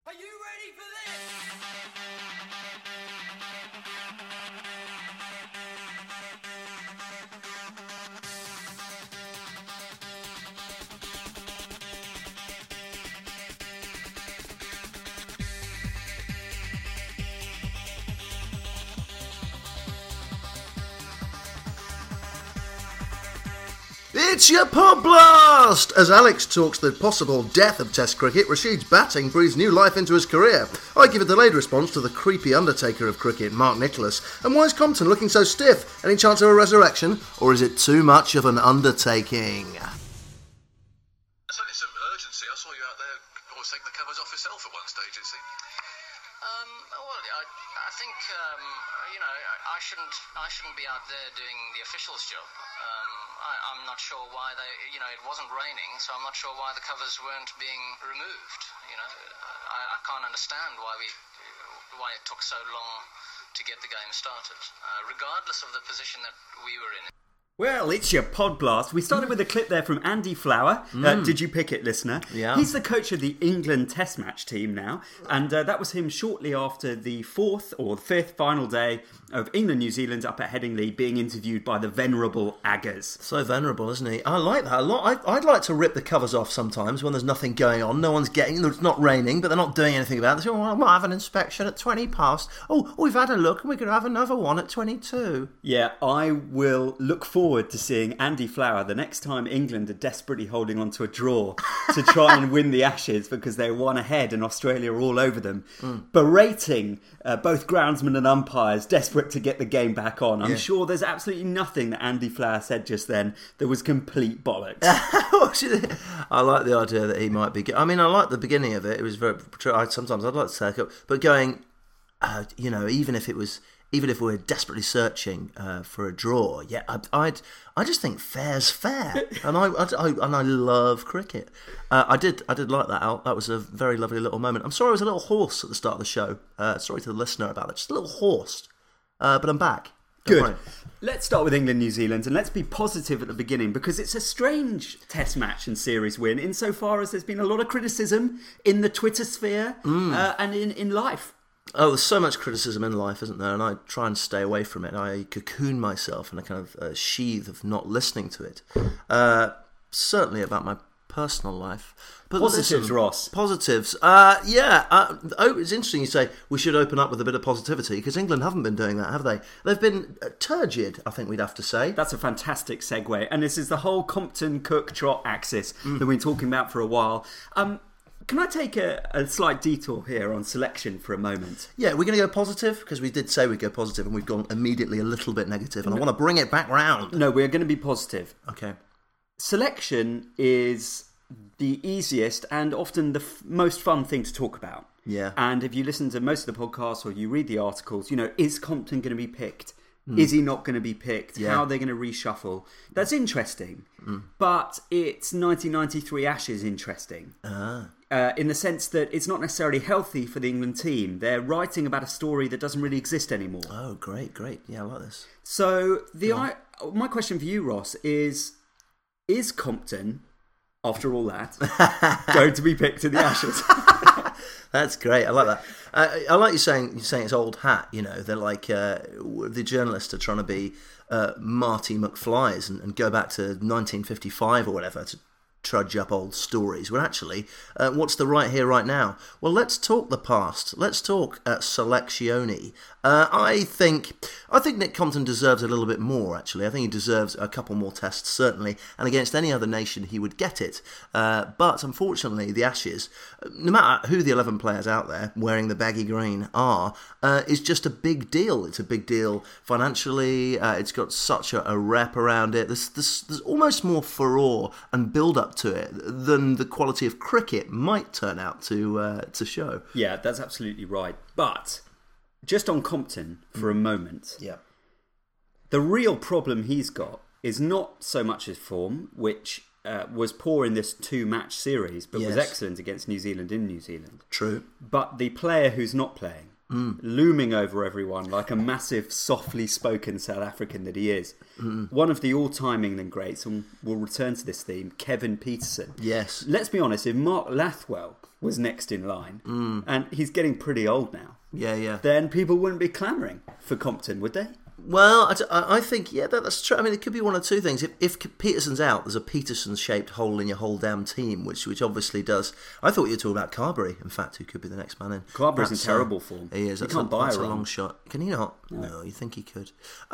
Are you ready for this? It's your Pod Blast! As Alex talks the possible death of Test cricket, Rashid's batting breathes new life into his career. I give a delayed response to the creepy undertaker of cricket, Mark Nicholas. And why is Compton looking so stiff? Any chance of a resurrection? Or is it too much of an undertaking? Certainly some urgency. I saw you out there always taking the covers off yourself at one stage, it seemed. I think I shouldn't be out there doing the official's job. I'm not sure why it wasn't raining, so I'm not sure why the covers weren't being removed. I can't understand why it took so long to get the game started, regardless of the position that we were in. Well, it's your Pod Blast. We started with a clip there from Andy Flower. Did you pick it, listener? Yeah. He's the coach of the England Test match team now. And that was him shortly after the fourth or fifth final day of England-New Zealand up at Headingley being interviewed by the venerable Aggers. So venerable, isn't he? I like that a lot. I'd like to rip the covers off sometimes when there's nothing going on. No one's getting... It's not raining, but they're not doing anything about it. They say, I might have an inspection at 20 past. Oh, we've had a look and we could have another one at 22. Yeah, I will look forward to seeing Andy Flower the next time England are desperately holding on to a draw to try and win the Ashes because they're one ahead and Australia are all over them, berating both groundsmen and umpires, desperate to get the game back on. I'm sure there's absolutely nothing that Andy Flower said just then that was complete bollocks. I like the idea that he might be... I mean, I like the beginning of it. It was very... Sometimes I'd like to take up... But going, even if we're desperately searching for a draw, I just think fair's fair, and I love cricket. I did like that, Al. That was a very lovely little moment. I'm sorry I was a little hoarse at the start of the show. Sorry to the listener about that. Just a little hoarse, but I'm back. Don't Good. worry. Let's start with England-New Zealand, and let's be positive at the beginning, because it's a strange Test match and series win, insofar as there's been a lot of criticism in the Twitter sphere and in life. Oh, there's so much criticism in life, isn't there? And I try and stay away from it. I cocoon myself in a kind of sheath of not listening to it. Certainly about my personal life. But Positives, Ross. Positives. It's interesting you say we should open up with a bit of positivity, because England haven't been doing that, have they? They've been turgid, I think we'd have to say. That's a fantastic segue. And this is the whole Compton-Cook-Trot axis that we've been talking about for a while. Can I take a slight detour here on selection for a moment? Yeah, we're going to go positive, because we did say we'd go positive, and we've gone immediately a little bit negative, and I want to bring it back round. No, we're going to be positive. Okay. Selection is the easiest and often the most fun thing to talk about. Yeah. And if you listen to most of the podcasts or you read the articles, is Compton going to be picked? Is he not going to be picked? Yeah. How are they going to reshuffle? That's interesting. But it's 1993 Ashes interesting. In the sense that it's not necessarily healthy for the England team. They're writing about a story that doesn't really exist anymore. Oh, great. Yeah, I like this. So my question for you, Ross, is Compton, after all that, going to be picked in the Ashes? That's great. I like that. I like you saying it's old hat. They're like the journalists are trying to be Marty McFlys and go back to 1955 or whatever to trudge up old stories. Well, actually, what's the right here, right now? Well, let's talk the past. Let's talk Selezione. I think Nick Compton deserves a little bit more, actually. I think he deserves a couple more tests, certainly, and against any other nation he would get it. But unfortunately, the Ashes, no matter who the 11 players out there wearing the baggy green are, is just a big deal. It's a big deal financially. It's got such a rep around it. There's almost more furore and build-up to it than the quality of cricket might turn out to show. Yeah, that's absolutely right. But just on Compton for a moment. Yeah. The real problem he's got is not so much his form, which was poor in this 2-match series, but was excellent against New Zealand in New Zealand. True. But the player who's not playing. looming over everyone like a massive, softly spoken South African that he is. One of the all-time England greats, and we'll return to this theme, Kevin Peterson. Yes. Let's be honest, if Mark Lathwell was next in line, and he's getting pretty old now, Yeah. then people wouldn't be clamouring for Compton, would they? Well, I think, that's true. I mean, it could be one of two things. If Peterson's out, there's a Peterson-shaped hole in your whole damn team, which obviously does. I thought you were talking about Carberry, in fact, who could be the next man in. Carberry's in terrible form. He is. He can't buy that's a a run. long shot. Can he not? No, you think he could.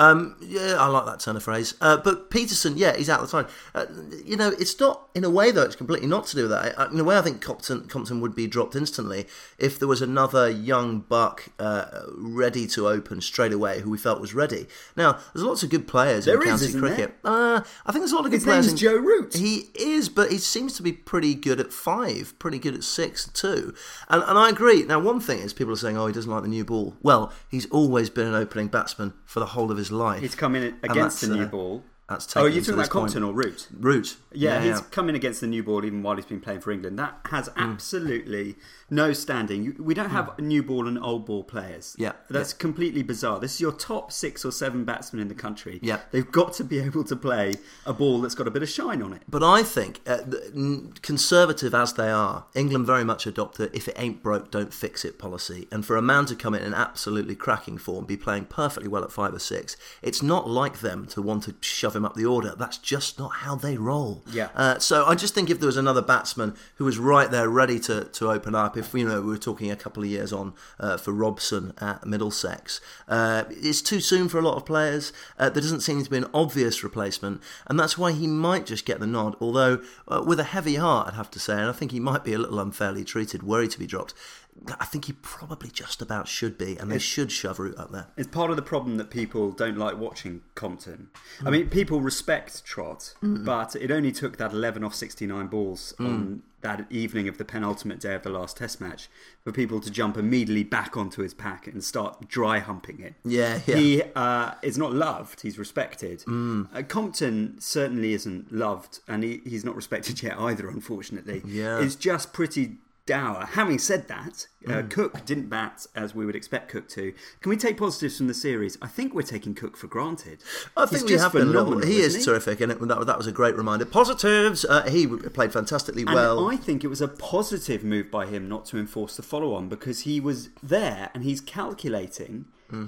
I like that turn of phrase. But Peterson, he's out of the time. It's not, in a way, though, it's completely not to do with that. In a way, I think Compton would be dropped instantly if there was another young buck ready to open straight away who we felt was ready. Now, there's lots of good players in county isn't cricket. I think there's a lot of good His players. name's Joe Root. He is, but he seems to be pretty good at 5, pretty good at 6 too. And I agree. Now, one thing is people are saying, he doesn't like the new ball. Well, he's always been an opening batsman for the whole of his life. He's come in against the new ball. That's Oh, taken you're him to talking about this point. Compton or Root? Root. Yeah, he's come in against the new ball even while he's been playing for England. That has absolutely no standing. We don't have new ball and old ball players. Yeah. That's completely bizarre. This is your top 6 or 7 batsmen in the country. Yeah. They've got to be able to play a ball that's got a bit of shine on it. But I think, conservative as they are, England very much adopt a if it ain't broke, don't fix it policy. And for a man to come in absolutely cracking form, be playing perfectly well at 5 or 6, it's not like them to want to shove him up the order. That's just not how they roll. Yeah. So I just think if there was another batsman who was right there ready to open up, if we were talking a couple of years on for Robson at Middlesex, it's too soon for a lot of players. There doesn't seem to be an obvious replacement, and that's why he might just get the nod, although with a heavy heart, I'd have to say, and I think he might be a little unfairly treated were he to be dropped. I think he probably just about should be, and they should shove Root up there. It's part of the problem that people don't like watching Compton. I mean, people respect Trott, but it only took that 11 off 69 balls on that evening of the penultimate day of the last Test match for people to jump immediately back onto his pack and start dry humping it. Yeah. He is not loved, he's respected. Compton certainly isn't loved, and he's not respected yet either, unfortunately. Yeah. It's just pretty dour. Having said that, Cook didn't bat as we would expect Cook to. Can we take positives from the series? I think we're taking Cook for granted. I think He's we just have been a little. phenomenal, He isn't is terrific, and that was a great reminder. Positives. He played fantastically well. And I think it was a positive move by him not to enforce the follow-on, because he was there and he's calculating.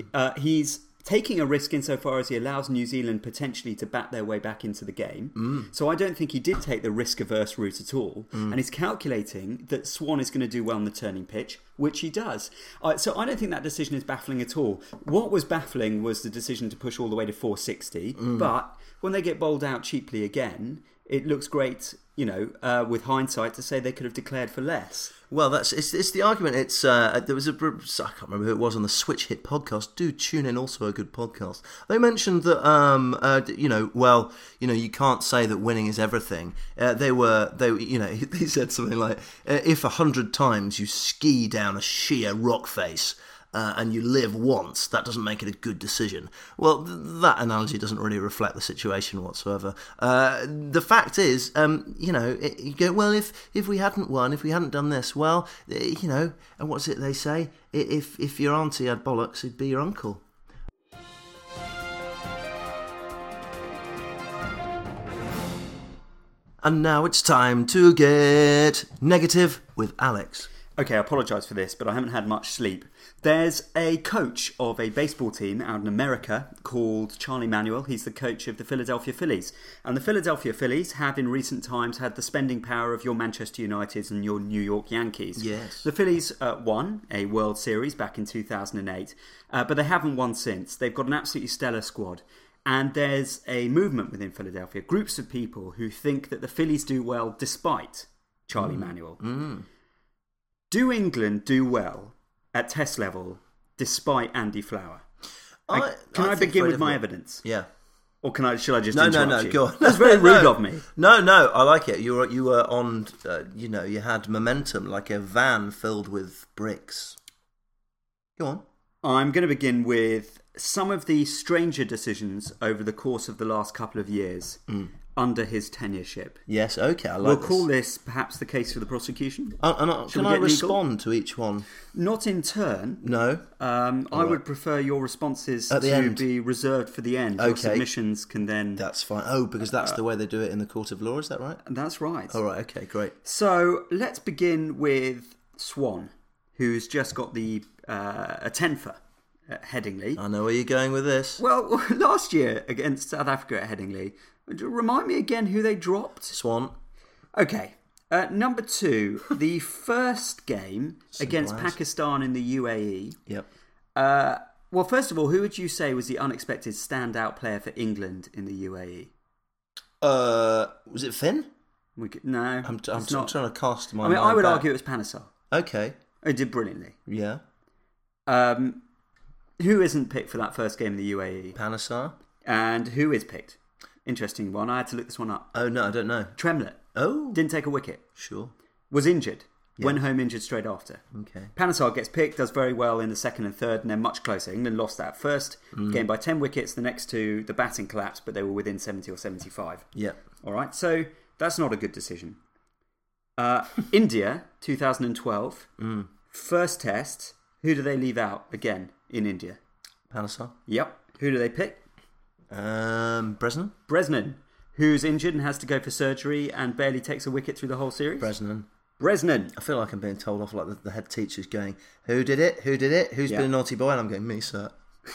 He's taking a risk insofar as he allows New Zealand potentially to bat their way back into the game. So I don't think he did take the risk-averse route at all. And he's calculating that Swan is going to do well on the turning pitch, which he does. So I don't think that decision is baffling at all. What was baffling was the decision to push all the way to 460. But when they get bowled out cheaply again, it looks great, with hindsight, to say they could have declared for less. Well, it's the argument. It's there was I can't remember who it was on the Switch Hit podcast. Do tune in, also a good podcast. They mentioned that you can't say that winning is everything. They said something like, if 100 times you ski down a sheer rock face, and you live once, that doesn't make it a good decision. Well, that analogy doesn't really reflect the situation whatsoever. The fact is, you go, well, if we hadn't won, if we hadn't done this, well, and what's it they say? If your auntie had bollocks, it'd be your uncle. And now it's time to get negative with Alex. Okay, I apologise for this, but I haven't had much sleep. There's a coach of a baseball team out in America called Charlie Manuel. He's the coach of the Philadelphia Phillies. And the Philadelphia Phillies have in recent times had the spending power of your Manchester Uniteds and your New York Yankees. Yes. The Phillies won a World Series back in 2008, but they haven't won since. They've got an absolutely stellar squad. And there's a movement within Philadelphia, groups of people who think that the Phillies do well despite Charlie Manuel. Do England do well at Test level despite Andy Flower? Can I begin with my evidence? Yeah. Or should I just No, interrupt you? go on. That's very rude of me. No, I like it. You were on, you had momentum like a van filled with bricks. Go on. I'm going to begin with some of the stranger decisions over the course of the last couple of years. under his tenureship. Yes, okay, I like We'll this. call this perhaps the case for the prosecution. Can we I get legal? respond to each one? Not in turn. No. I would prefer your responses At the to end. be reserved for the end. Your Okay. submissions can then... That's fine. Oh, because that's the way they do it in the court of law, is that right? That's right. All right, okay, great. So let's begin with Swan, who's just got a tenfer at Headingley. I know where you're going with this. Well, last year against South Africa at Headingley, remind me again who they dropped? Swan. Okay. Number 2, the first game against as. Pakistan in the UAE. Yep. Well, first of all, who would you say was the unexpected standout player for England in the UAE? Was it Finn? No, I'm it's trying not. to cast my I mean, mind I would back. argue it was Panesar. Okay, He did brilliantly. yeah. Who isn't picked for that first game in the UAE? Panesar? And who is picked? Interesting one. I had to look this one up. Oh, no, I don't know. Tremlett. Oh, Didn't take a wicket. sure. Was injured. Went home injured straight after. Okay. Panesar gets picked, does very well in the second and third, and then much closer. England lost that first game by 10 wickets. The next two, the batting collapsed, but they were within 70 or 75. Yep. All right, so that's not a good decision. India, 2012. First test. Who do they leave out again in India? Panesar? Yep. Who do they pick? Bresnan? Bresnan, who's injured and has to go for surgery and barely takes a wicket through the whole series. Bresnan. Bresnan. I feel like I'm being told off like the head teacher's going, who did it? Who did it? Who's Yeah. been a naughty boy? And I'm going, me, sir.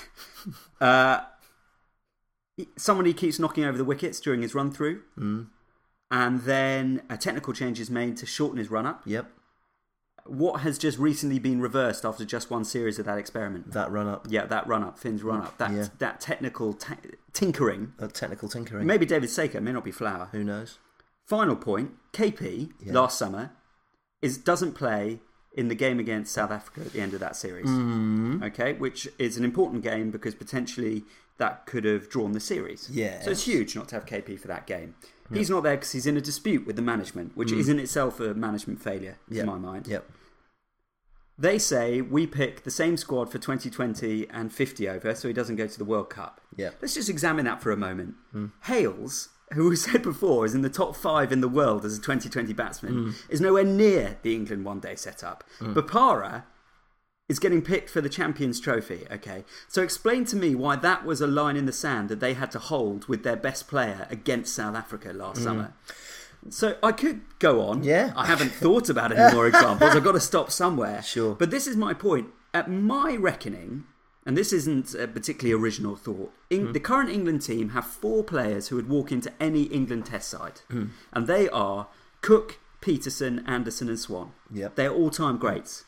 Someone he keeps knocking over the wickets during his run through. And then a technical change is made to shorten his run up. Yep. What has just recently been reversed after just one series of that experiment? That run up. Yeah, that run up, Finn's run up. That technical tinkering. Technical tinkering. Maybe David Saker, may not be Flower. Who knows? Final point, KP, last summer, doesn't play in the game against South Africa at the end of that series. Okay, which is an important game because potentially that could have drawn the series. Yes. So it's huge not to have KP for that game. He's not there because he's in a dispute with the management, which is in itself a management failure, to my mind. Yep. They say we pick the same squad for 2020 and 50 over, so he doesn't go to the World Cup. Yeah. Let's just examine that for a moment. Hales, who we said before is in the top 5 in the world as a 2020 batsman, is nowhere near the England one-day setup. Bopara is getting picked for the Champions Trophy, okay? So explain to me why that was a line in the sand that they had to hold with their best player against South Africa last summer. So I could go on. Yeah. I haven't thought about any more examples. I've got to stop somewhere. Sure. But this is my point. At my reckoning, and this isn't a particularly original thought, the current England team have 4 players who would walk into any England test side. And they are Cook, Peterson, Anderson and Swan. Yep. They're all-time greats.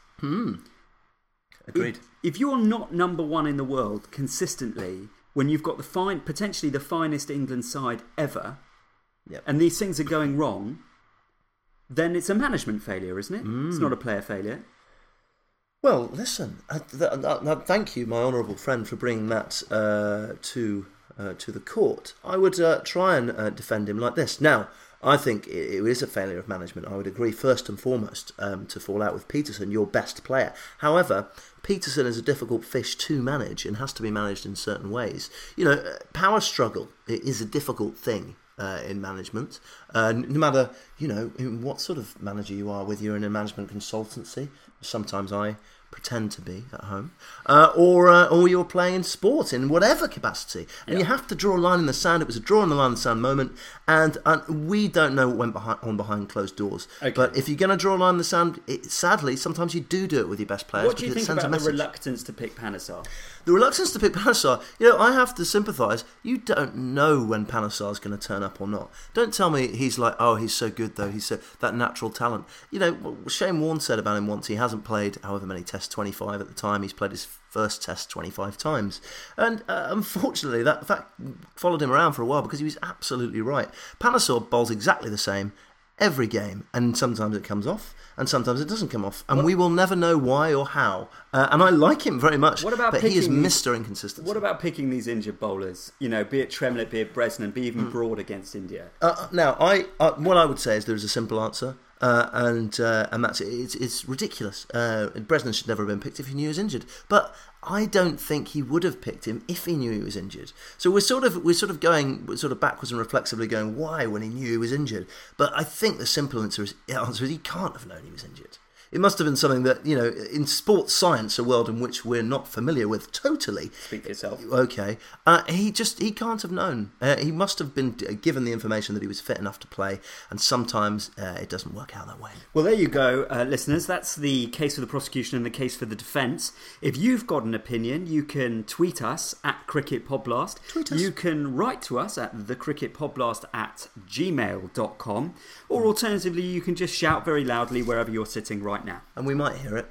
Agreed. If you're not number 1 in the world consistently, when you've got potentially the finest England side ever, Yep. and these things are going wrong, then it's a management failure, isn't it? It's not a player failure. Well, listen. Thank you, my honourable friend, for bringing that to the court. I would try and defend him like this. Now, I think it is a failure of management. I would agree, first and foremost, to fall out with Peterson, your best player. However, Peterson is a difficult fish to manage and has to be managed in certain ways. You know, power struggle is a difficult thing. In management, no matter what sort of manager you are, whether you're in a management consultancy, sometimes I pretend to be at home, or you're playing in sport in whatever capacity, and you have to draw a line in the sand. It was a draw in the line in the sand moment, and we don't know what went behind closed doors. Okay. But if you're going to draw a line in the sand, sadly, sometimes you do it with your best players. What do you because think it sends about a the message. reluctance to pick Panesar? The reluctance to pick Panesar, I have to sympathise. You don't know when Panesar's going to turn up or not. Don't tell me he's like, oh, he's so good though. He's that natural talent. Shane Warne said about him once, he hasn't played however many tests, 25 at the time. He's played his first test 25 times. And unfortunately, that fact followed him around for a while because he was absolutely right. Panesar bowls exactly the same every game, and sometimes it comes off, and sometimes it doesn't come off, and we will never know why or how. And I like him very much, but he is Mr. Inconsistency. What about picking these injured bowlers? Be it Tremlett, be it Bresnan, be even Broad against India. Now, what I would say is there is a simple answer. and that's it's ridiculous. Bresnan should never have been picked if he knew he was injured, but I don't think he would have picked him if he knew he was injured. So we're sort of going backwards and reflexively going, why when he knew he was injured? But I think the simple answer is he can't have known he was injured. It must have been something that, in sports science, a world in which we're not familiar with totally. Speak for yourself. Okay. He can't have known. He must have been given the information that he was fit enough to play, and sometimes it doesn't work out that way. Well, there you go, listeners. That's the case for the prosecution and the case for the defence. If you've got an opinion, you can tweet us at Cricket Podblast. Tweet us. You can write to us at thecricketpodblast@gmail.com, or alternatively, you can just shout very loudly wherever you're sitting right now. And we might hear it.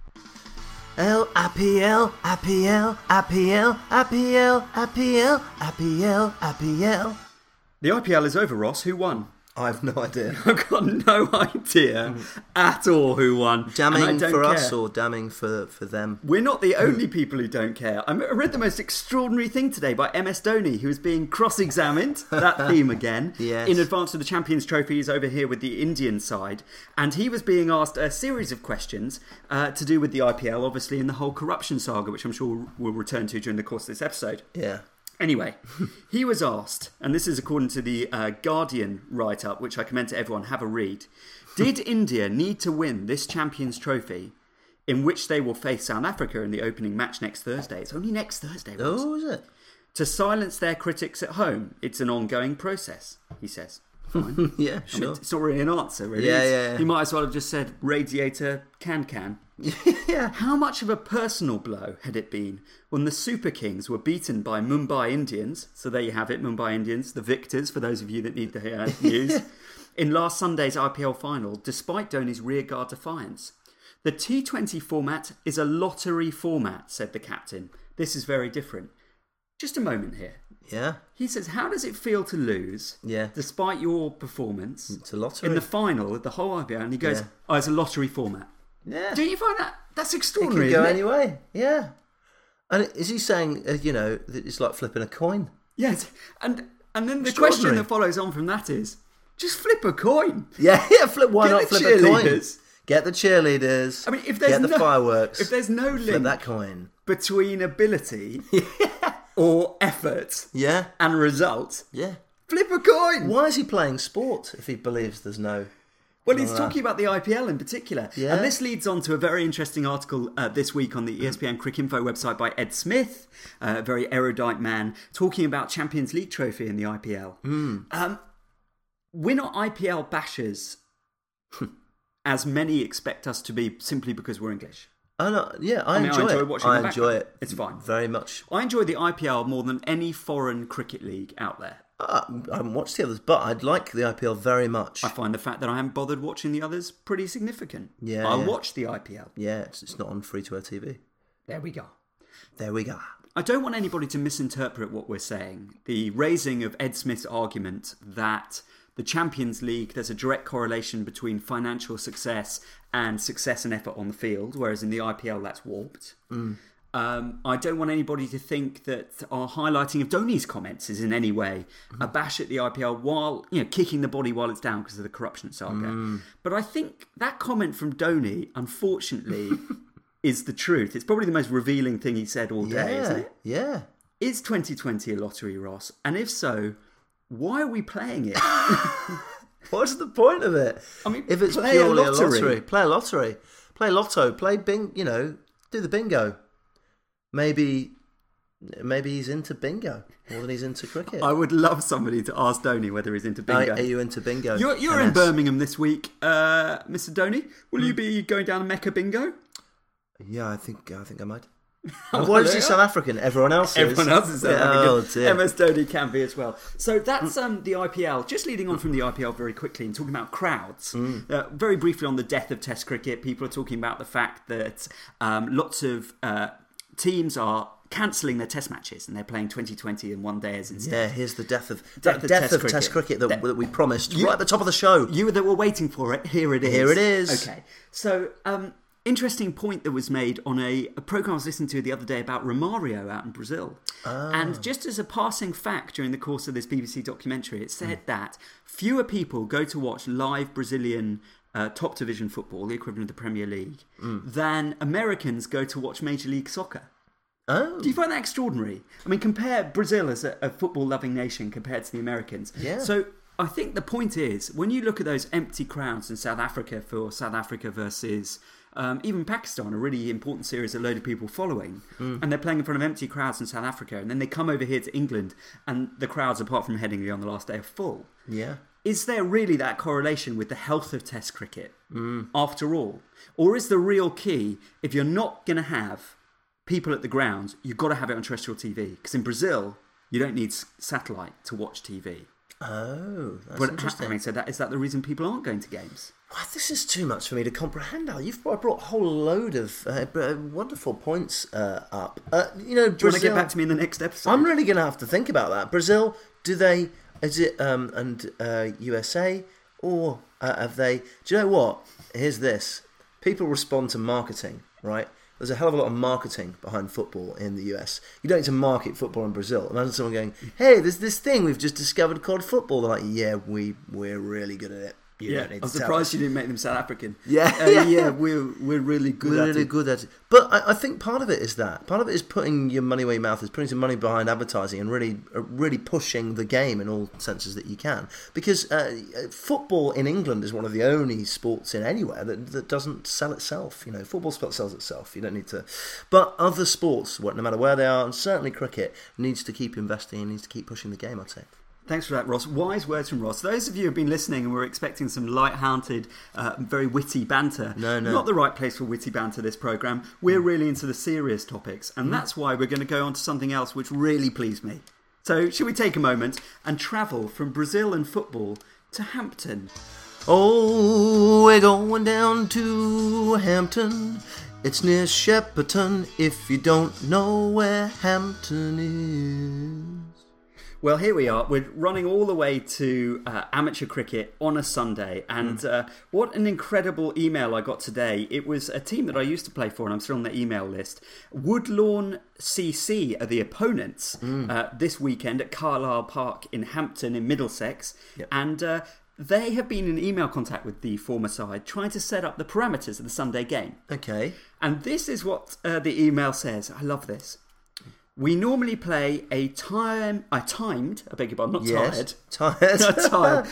L-I-P-L, I-P-L, I-P-L, I-P-L, I-P-L, I-P-L, I-P-L. The IPL is over, Ross. Who won? I've no idea. I've got no idea at all who won. Damning and I don't for care. us or damning for them? We're not the only people who don't care. I read the most extraordinary thing today by MS Dhoni, who was being cross-examined, that theme again, Yes. in advance of the Champions Trophy. He's over here with the Indian side. And he was being asked a series of questions to do with the IPL, obviously, and the whole corruption saga, which I'm sure we'll return to during the course of this episode. Yeah. Anyway, he was asked, and this is according to the Guardian write-up, which I commend to everyone, have a read. Did India need to win this Champions Trophy, in which they will face South Africa in the opening match next Thursday? It's only next Thursday, Ross. Oh, is it? To silence their critics at home. It's an ongoing process, he says. Fine. Yeah, I mean, sure. it's not really an answer, really. Yeah, It's- yeah. He might as well have just said, radiator can. Yeah. How much of a personal blow had it been when the Super Kings were beaten by Mumbai Indians? So there you have it, Mumbai Indians, the victors, for those of you that need the news, in last Sunday's IPL final, despite Dhoni's rearguard defiance. The T20 format is a lottery format, said the captain. This is very different. Just a moment here. Yeah. He says, how does it feel to lose, Yeah. despite your performance, It's a lottery. in the final of the whole IPL? And he goes, Yeah. oh, it's a lottery format. Yeah. Do you find that? That's It extraordinary, can go isn't it? any way. Yeah. And is he saying, that it's like flipping a coin? Yes, and then the Extraordinary. question that follows on from that is, just flip a coin. Yeah, flip. Why Get not the flip a coin? cheerleaders. Get the cheerleaders. I mean, if there's get the no fireworks. if there's no flip link that coin. between ability or effort Yeah. and result, Yeah. flip a coin. Why is he playing sport if he believes there's no? Well, he's talking about the IPL in particular. Yeah. And this leads on to a very interesting article this week on the ESPN Cricinfo website by Ed Smith, a very erudite man, talking about Champions League trophy in the IPL. We're not IPL bashers, as many expect us to be, simply because we're English. Oh no, yeah, I mean, I enjoy enjoy it. watching I the enjoy background. it. It's fine. Very much. I enjoy the IPL more than any foreign cricket league out there. I haven't watched the others, but I'd like the IPL very much. I find the fact that I haven't bothered watching the others pretty significant. Yeah, I'll yeah. watch the IPL. Yeah, it's not on free-to-air TV. There we go. There we go. I don't want anybody to misinterpret what we're saying. The raising of Ed Smith's argument that the Champions League, there's a direct correlation between financial success and success and effort on the field, whereas in the IPL that's warped. I don't want anybody to think that our highlighting of Dhoni's comments is in any way a bash at the IPL while, kicking the body while it's down because of the corruption saga. But I think that comment from Dhoni, unfortunately, is the truth. It's probably the most revealing thing he said all day, isn't it? Yeah. Is 2020 a lottery, Ross? And if so, why are we playing it? What's the point of it? I mean, if it's play a purely lottery. play a lottery, play lotto, play bing. Do the bingo. Maybe he's into bingo more than he's into cricket. I would love somebody to ask Dhoni whether he's into bingo. Are you into bingo? You're in MS? Birmingham this week, Mr. Dhoni. Will you be going down Mecca Bingo? Yeah, I think I might. And why is he South African? Everyone else is. Everyone else is South African. Oh dear. MS Dhoni can be as well. So that's the IPL. Just leading on from the IPL very quickly and talking about crowds. Very briefly on the death of Test cricket, people are talking about the fact that lots of teams are cancelling their Test matches and they're playing 2020 and one days instead. Yeah, here's the death of Test cricket that we promised right at the top of the show. You that were waiting for it, here it is. Here it is. Okay. So, interesting point that was made on a programme I was listening to the other day about Romario out in Brazil. And just as a passing fact during the course of this BBC documentary, it said that fewer people go to watch live Brazilian top division football, the equivalent of the Premier League, than Americans go to watch Major League Soccer. Oh. Do you find that extraordinary? I mean, compare Brazil as a football-loving nation compared to the Americans. Yeah. So I think the point is, when you look at those empty crowds in South Africa for South Africa versus even Pakistan, a really important series, a load of people following, and they're playing in front of empty crowds in South Africa, and then they come over here to England, and the crowds, apart from Headingley on the last day, are full. Yeah. Is there really that correlation with the health of Test cricket, after all? Or is the real key, if you're not going to have people at the ground, you've got to have it on terrestrial TV? Because in Brazil, you don't need satellite to watch TV. Oh, that's But interesting. having said that, is that the reason people aren't going to games? Well, this is too much for me to comprehend, Al. You've brought a whole load of wonderful points up. Brazil, Do you want to get back to me in the next episode? I'm really going to have to think about that. Brazil, is it USA, or have they... Do you know what? Here's this. People respond to marketing, right? There's a hell of a lot of marketing behind football in the US. You don't need to market football in Brazil. Imagine someone going, hey, there's this thing we've just discovered called football. They're like, yeah, we're really good at it. You don't need I'm to tell surprised us. you didn't make them South African. Yeah. Yeah, we're really good We're at really it. good at it. But I think part of it is that. Part of it is putting your money where your mouth is, putting some money behind advertising and really pushing the game in all senses that you can. Because football in England is one of the only sports in anywhere that doesn't sell itself. Football sells itself. You don't need to. But other sports, no matter where they are, and certainly cricket, needs to keep investing and needs to keep pushing the game, I'd say. Thanks for that, Ross. Wise words from Ross. Those of you who have been listening and were expecting some light-hearted, very witty banter, No. not the right place for witty banter, this programme. We're really into the serious topics, and that's why we're going to go on to something else which really pleased me. So, should we take a moment and travel from Brazil and football to Hampton? Oh, we're going down to Hampton. It's near Shepperton, if you don't know where Hampton is. Well, here we are. We're running all the way to amateur cricket on a Sunday. And what an incredible email I got today. It was a team that I used to play for, and I'm still on the email list. Woodlawn CC are the opponents this weekend at Carlisle Park in Hampton in Middlesex. Yep. And they have been in email contact with the former side, trying to set up the parameters of the Sunday game. Okay. And this is what the email says. I love this. We normally play a timed, I beg your pardon, not Yes. tired. Tired. Not tired.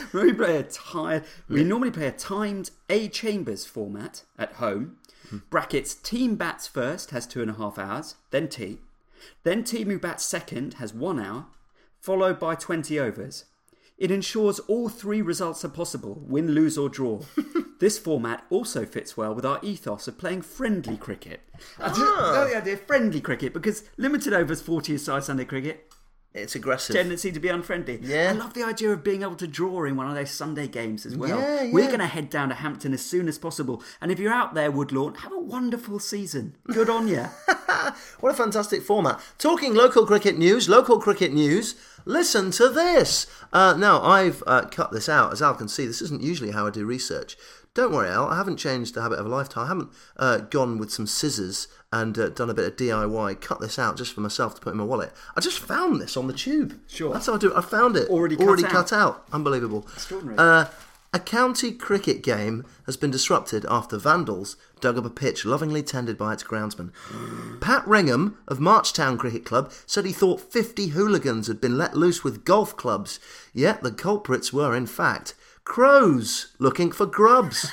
We normally play a timed A Chambers format at home. Brackets, team bats first has 2.5 hours, then tea. Then team who bats second has 1 hour, followed by 20 overs. It ensures all 3 results are possible, win, lose or draw. This format also fits well with our ethos of playing friendly cricket. I love the idea of friendly cricket, because limited overs 40-a-side Sunday cricket, It's aggressive. tendency to be unfriendly. Yeah. I love the idea of being able to draw in one of those Sunday games as well. Yeah. We're going to head down to Hampton as soon as possible. And if you're out there, Woodlawn, have a wonderful season. Good on you. What a fantastic format. Talking local cricket news, listen to this. Now, I've cut this out. As Al can see, this isn't usually how I do research. Don't worry, Al, I haven't changed the habit of a lifetime. I haven't gone with some scissors and done a bit of DIY, cut this out just for myself to put in my wallet. I just found this on the tube. Sure. That's how I do it. I found it. Already cut out. Unbelievable. Extraordinary. A county cricket game has been disrupted after vandals dug up a pitch lovingly tended by its groundsman. Pat Ringham of Marchtown Cricket Club said he thought 50 hooligans had been let loose with golf clubs, yet the culprits were, in fact, crows looking for grubs.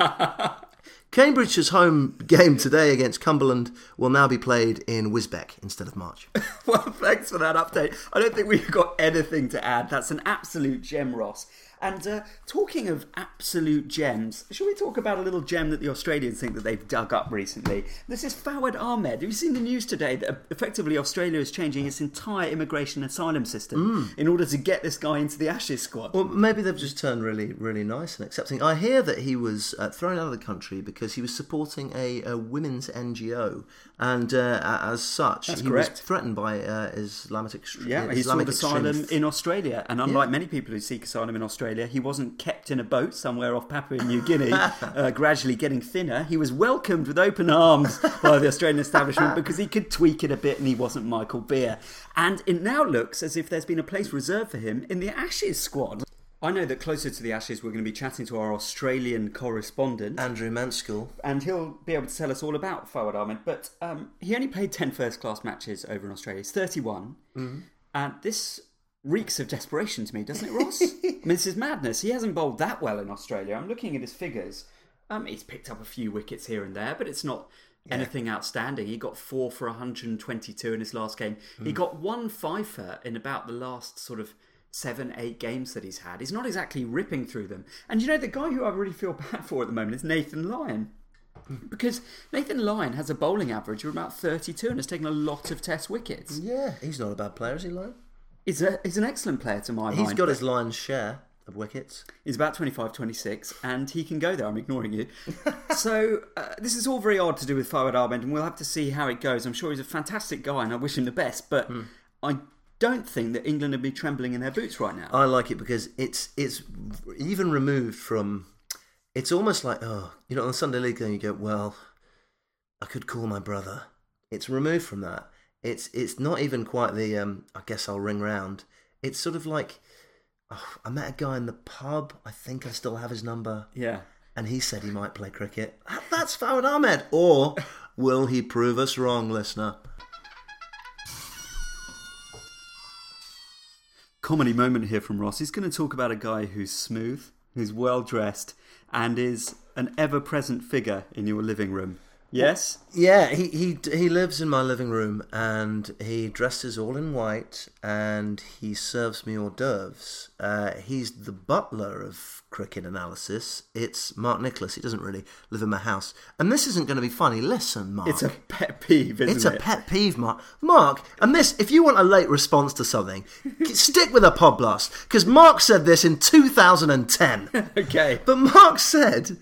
Cambridge's home game today against Cumberland will now be played in Wisbech instead of March. Well, thanks for that update. I don't think we've got anything to add. That's an absolute gem, Ross. And talking of absolute gems, shall we talk about a little gem that the Australians think that they've dug up recently? This is Fawad Ahmed. Have you seen the news today that effectively Australia is changing its entire immigration asylum system in order to get this guy into the Ashes squad? Well, maybe they've just turned really, really nice and accepting. I hear that he was thrown out of the country because he was supporting a women's NGO, and as such, That's he correct. was threatened by Islamic extremists. Yeah, he sought asylum in Australia, and unlike many people who seek asylum in Australia, he wasn't kept in a boat somewhere off Papua New Guinea, gradually getting thinner. He was welcomed with open arms by the Australian establishment because he could tweak it a bit and he wasn't Michael Beer. And it now looks as if there's been a place reserved for him in the Ashes squad. I know that closer to the Ashes we're going to be chatting to our Australian correspondent. Andrew Manskill. And he'll be able to tell us all about Fawad Ahmed. But he only played 10 first-class matches over in Australia. He's 31. Mm-hmm. And this reeks of desperation to me, doesn't it, Ross? I mean, this is madness. He hasn't bowled that well in Australia. I'm looking at his figures. He's picked up a few wickets here and there, but it's not anything outstanding. He got 4 for 122 in his last game. He got 1 fifer in about the last sort of 7-8 games that he's had. He's not exactly ripping through them. And you know, the guy who I really feel bad for at the moment is Nathan Lyon. Because Nathan Lyon has a bowling average of about 32 and has taken a lot of test wickets. Yeah, he's not a bad player, is he, Lyon? He's an excellent player to my mind. He's got his Lion's share of wickets. He's about 25, 26, and he can go there. I'm ignoring you. So, this is all very odd to do with Fawad Ahmed, and we'll have to see how it goes. I'm sure he's a fantastic guy, and I wish him the best, but I don't think that England would be trembling in their boots right now. I like it because it's even removed from... It's almost like, on the Sunday League game you go, well, I could call my brother. It's removed from that. It's not even quite the, I guess I'll ring round. It's sort of like, I met a guy in the pub. I think I still have his number. Yeah. And he said he might play cricket. That's Fawad Ahmed. Or will he prove us wrong, listener? Comedy moment here from Ross. He's going to talk about a guy who's smooth, who's well dressed, and is an ever-present figure in your living room. Yes? Yeah, he lives in my living room, and he dresses all in white, and he serves me hors d'oeuvres. He's the butler of cricket analysis. It's Mark Nicholas. He doesn't really live in my house. And this isn't going to be funny. Listen, Mark. It's a pet peeve, isn't it? It's a pet peeve, Mark. Mark, and this, if you want a late response to something, stick with a pod blast, because Mark said this in 2010. Okay. But Mark said,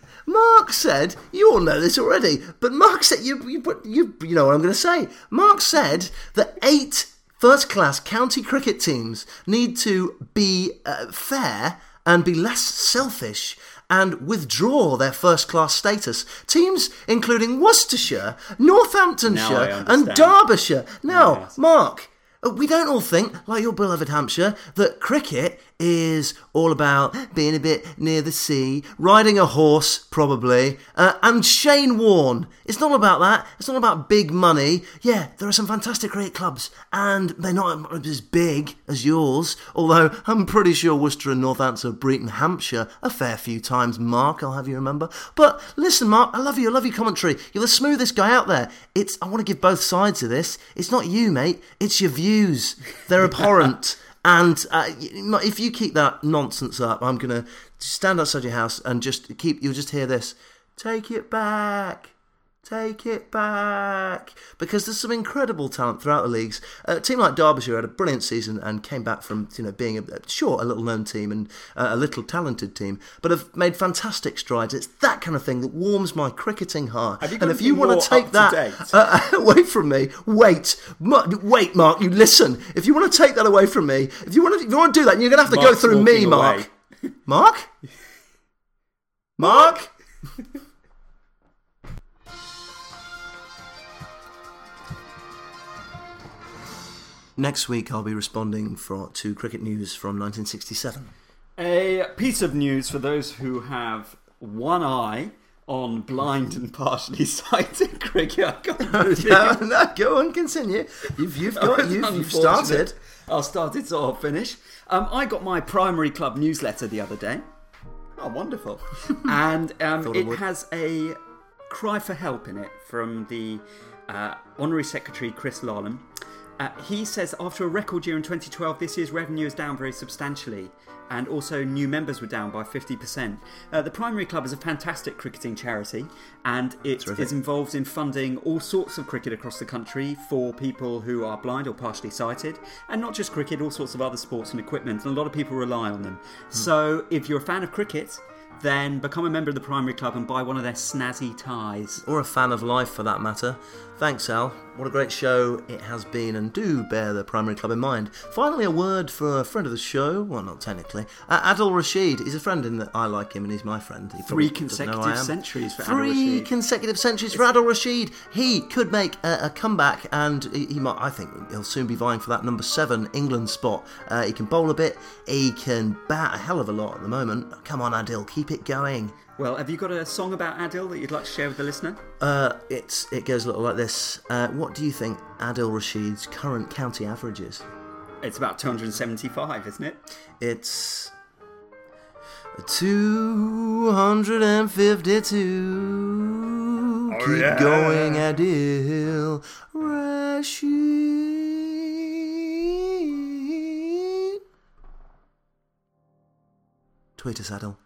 you all know this already, but Mark said, you know what I'm going to say. Mark said that 8 first-class county cricket teams need to be fair and be less selfish and withdraw their first-class status. Teams including Worcestershire, Northamptonshire and Derbyshire. Now, yes. Mark, we don't all think, like your beloved Hampshire, that cricket is all about being a bit near the sea, riding a horse, probably, and Shane Warne. It's not about that. It's not about big money. Yeah, there are some fantastic cricket clubs, and they're not as big as yours, although I'm pretty sure Worcester and Northampton have beaten Hampshire a fair few times, Mark, I'll have you remember. But listen, Mark, I love your commentary. You're the smoothest guy out there. I want to give both sides of this. It's not you, mate. It's your views. They're abhorrent. And if you keep that nonsense up, I'm going to stand outside your house and you'll just hear this. Take it back. Take it back. Because there's some incredible talent throughout the leagues. A team like Derbyshire had a brilliant season and came back from being a little known team and a little talented team, but have made fantastic strides. It's that kind of thing that warms my cricketing heart. And if you want to take that away from me, wait, Mark, you listen. If you want to take that away from me, if you want to do that, you're going to have to go through me, Mark. Mark? Mark? Next week, I'll be responding to cricket news from 1967. A piece of news for those who have one eye on blind and partially sighted cricket. No, go on, continue. You've started. I'll start it, so I'll finish. I got my primary club newsletter the other day. Oh, wonderful. And it has a cry for help in it from the Honorary Secretary, Chris Lallam. He says after a record year in 2012, this year's revenue is down very substantially, and also new members were down by 50%. The Primary Club is a fantastic cricketing charity, and it is involved in funding all sorts of cricket across the country for people who are blind or partially sighted, and not just cricket, all sorts of other sports and equipment, and a lot of people rely on them. So if you're a fan of cricket, then become a member of the Primary Club and buy one of their snazzy ties. Or a fan of life for that matter. Thanks, Al. What a great show it has been, and do bear the Primary Club in mind. Finally, a word for a friend of the show. Well, not technically. Adil Rashid. He's a friend in that I like him and he's my friend. He 3 probably doesn't know I consecutive am. centuries for Adil 3 Rashid. consecutive centuries for Adil Rashid. He could make a comeback, and he might. I think he'll soon be vying for that number 7 England spot. He can bowl a bit. He can bat a hell of a lot at the moment. Come on, Adil, keep it going. Well, have you got a song about Adil that you'd like to share with the listener? It goes a little like this. What do you think Adil Rashid's current county average is? It's about 275, isn't it? It's 252. Oh, Keep yeah. going, Adil Rashid. Tweet us, Adil.